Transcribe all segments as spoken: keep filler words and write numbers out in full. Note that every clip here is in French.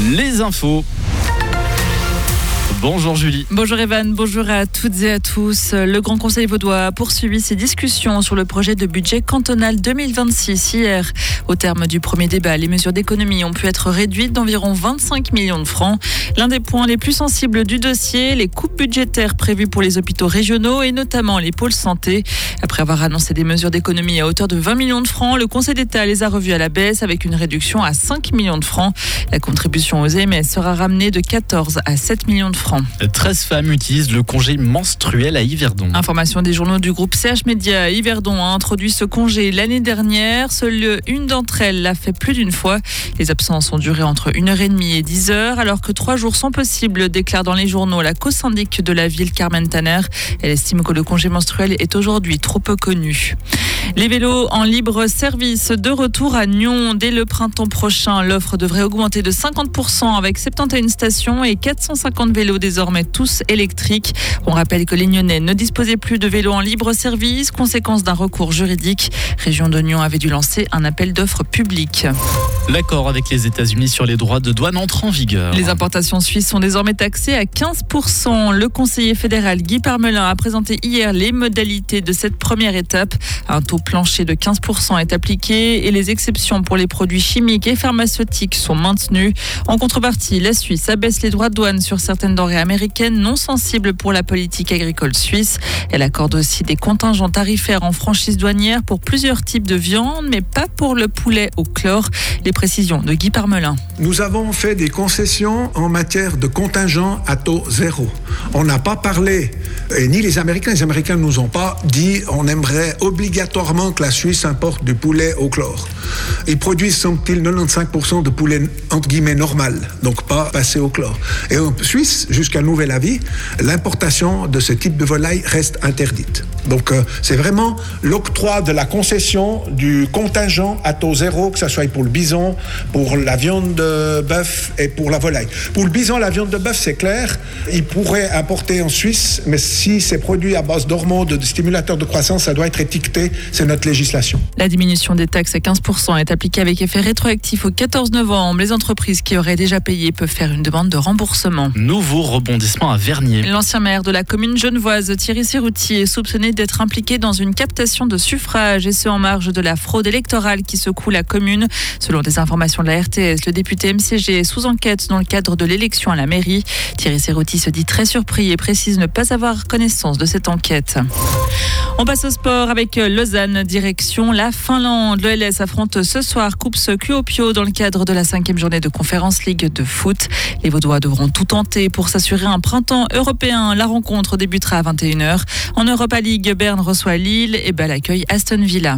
Les infos. Bonjour Julie. Bonjour Evan, bonjour à toutes et à tous. Le Grand Conseil vaudois a poursuivi ses discussions sur le projet de budget cantonal deux mille vingt-six hier. Au terme du premier débat, les mesures d'économie ont pu être réduites d'environ vingt-cinq millions de francs. L'un des points les plus sensibles du dossier, les coupes budgétaires prévues pour les hôpitaux régionaux et notamment les pôles santé. Après avoir annoncé des mesures d'économie à hauteur de vingt millions de francs, le Conseil d'État les a revues à la baisse avec une réduction à cinq millions de francs. La contribution aux E M S sera ramenée de quatorze à sept millions de francs. treize femmes utilisent le congé menstruel à Yverdon. Information des journaux du groupe C H Média. Yverdon a introduit ce congé l'année dernière. Seule une d'entre elles l'a fait plus d'une fois. Les absences ont duré entre une heure trente et dix heures, alors que trois jours sont possibles, déclare dans les journaux la co-syndic de la ville, Carmen Tanner. Elle estime que le congé menstruel est aujourd'hui trop peu connu. Les vélos en libre service de retour à Nyon dès le printemps prochain. L'offre devrait augmenter de cinquante pour cent avec soixante et onze stations et quatre cent cinquante vélos désormais tous électriques. On rappelle que les Nyonnais ne disposaient plus de vélos en libre service, conséquence d'un recours juridique. Région de Nyon avait dû lancer un appel d'offres public. L'accord avec les États-Unis sur les droits de douane entre en vigueur. Les importations suisses sont désormais taxées à quinze pour cent. Le conseiller fédéral Guy Parmelin a présenté hier les modalités de cette première étape. Un taux plancher de quinze pour cent est appliqué et les exceptions pour les produits chimiques et pharmaceutiques sont maintenues. En contrepartie, la Suisse abaisse les droits de douane sur certaines denrées américaines non sensibles pour la politique agricole suisse. Elle accorde aussi des contingents tarifaires en franchise douanière pour plusieurs types de viande, mais pas pour le poulet au chlore. Les précisions de Guy Parmelin. Nous avons fait des concessions en matière de contingent à taux zéro. On n'a pas parlé, et ni les Américains, les Américains ne nous ont pas dit on aimerait obligatoirement que la Suisse importe du poulet au chlore. Ils produisent, semble-t-il, quatre-vingt-quinze pour cent de poulet entre guillemets normal, donc pas passé au chlore. Et en Suisse, jusqu'à nouvel avis, l'importation de ce type de volaille reste interdite. Donc euh, c'est vraiment l'octroi de la concession du contingent à taux zéro, que ce soit pour le bison, pour la viande de bœuf et pour la volaille. Pour le bison, la viande de bœuf, c'est clair, il pourrait importer en Suisse, mais si c'est produit à base d'hormones, de stimulateurs de croissance, ça doit être étiqueté, c'est notre législation. La diminution des taxes à quinze pour cent est appliquée avec effet rétroactif au quatorze novembre. Les entreprises qui auraient déjà payé peuvent faire une demande de remboursement. Nouveau rebondissement à Vernier. L'ancien maire de la commune genevoise, Thierry Serrouti, est soupçonné d'être impliqué dans une captation de suffrages et ce en marge de la fraude électorale qui secoue la commune. Selon des informations de la R T S, le député M C G est sous enquête dans le cadre de l'élection à la mairie. Thierry Serrouti se dit très surpris et précise ne pas avoir connaissance de cette enquête. On passe au sport avec Lausanne, direction la Finlande. L'O L S affronte ce soir Coups Kuopio dans le cadre de la cinquième journée de Conference League de foot. Les Vaudois devront tout tenter pour s'assurer un printemps européen. La rencontre débutera à vingt et une heures. En Europa League, Berne reçoit Lille et Bâle accueille Aston Villa.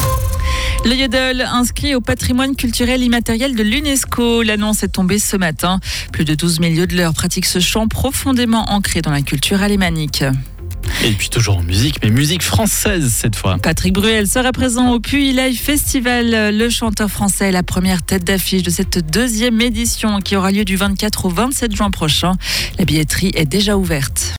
Le Yodel inscrit au patrimoine culturel immatériel de l'UNESCO. L'annonce est tombée ce matin. Plus de douze mille yodeleurs pratiquent ce chant profondément ancré dans la culture alémanique. Et puis toujours en musique, mais musique française cette fois. Patrick Bruel sera présent au Puy Live Festival. Le chanteur français est la première tête d'affiche de cette deuxième édition qui aura lieu du vingt-quatre au vingt-sept juin prochain. La billetterie est déjà ouverte.